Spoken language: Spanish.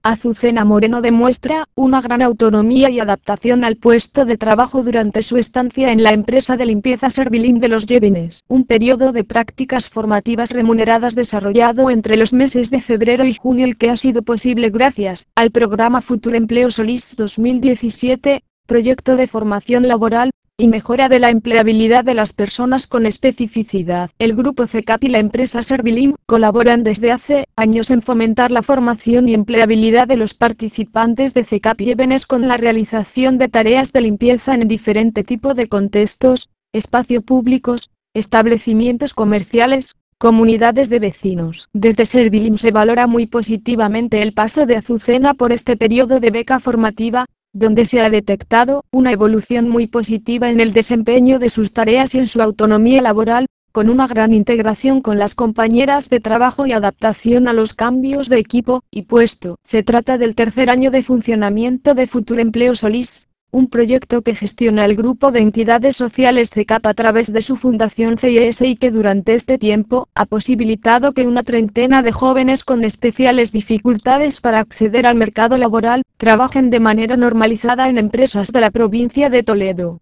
Azucena Moreno demuestra una gran autonomía y adaptación al puesto de trabajo durante su estancia en la empresa de limpieza Servilin de Los Llévenes, un periodo de prácticas formativas remuneradas desarrollado entre los meses de febrero y junio y que ha sido posible gracias al programa Futur Empleo Solís 2017, proyecto de formación laboral y mejora de la empleabilidad de las personas con especificidad. El grupo CECAP y la empresa Servilim colaboran desde hace años en fomentar la formación y empleabilidad de los participantes de CECAP Llévenes con la realización de tareas de limpieza en diferente tipo de contextos, espacios públicos, establecimientos comerciales, comunidades de vecinos. Desde Servilim se valora muy positivamente el paso de Azucena por este periodo de beca formativa, donde se ha detectado una evolución muy positiva en el desempeño de sus tareas y en su autonomía laboral, con una gran integración con las compañeras de trabajo y adaptación a los cambios de equipo y puesto. Se trata del tercer año de funcionamiento de Futur Empleo Solís, un proyecto que gestiona el grupo de entidades sociales CECAP a través de su fundación CIS y que durante este tiempo ha posibilitado que una treintena de jóvenes con especiales dificultades para acceder al mercado laboral trabajen de manera normalizada en empresas de la provincia de Toledo.